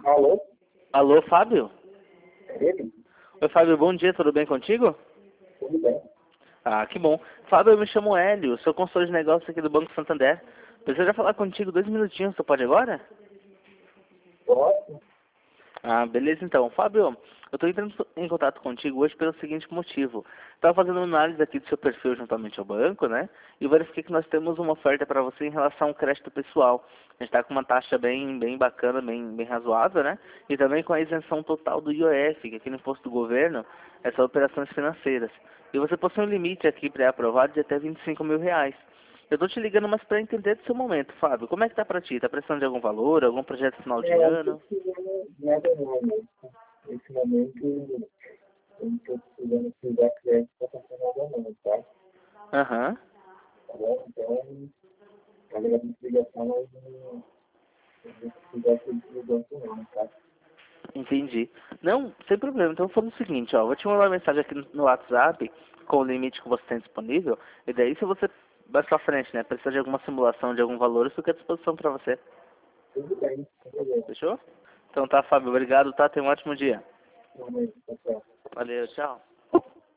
Alô? Alô, Fábio? É ele? Oi, Fábio, bom dia, tudo bem contigo? Tudo bem? Ah, que bom. Fábio, eu me chamo Hélio, sou consultor de negócios aqui do Banco Santander. Precisaria falar contigo 2 minutinhos, você pode agora? Ótimo. Ah, beleza então. Fábio, eu estou entrando em contato contigo hoje pelo seguinte motivo. Estava fazendo uma análise aqui do seu perfil juntamente ao banco, né? E verifiquei que nós temos uma oferta para você em relação ao crédito pessoal. A gente está com uma taxa bem bacana, bem razoável, né? E também com a isenção total do IOF, que é aquele imposto do governo, é só operações financeiras. E você possui um limite aqui pré-aprovado de até R$ 25.000. Eu estou te ligando mais para entender do seu momento, Fábio. Como é que tá para ti? Tá precisando de algum valor, algum projeto final de É, eu estou ano? precisando nada não. Nesse momento, eu não estou precisando precisar crédito para comprar nada não, tá? Aham. Tá bom? Então, agradeço a ligação, mas não precisar acreditar no banco não, tá? Entendi. Não, sem problema. Então faz o seguinte, ó, vou te mandar uma mensagem aqui no WhatsApp com o limite que você tem disponível, e daí se você vai pra frente, né, precisar de alguma simulação de algum valor, eu fico à disposição para você. Tudo bem, sem problema. Fechou? Então tá, Fábio, obrigado, tá? Tenha um ótimo dia. Realmente, pessoal. Valeu, tchau.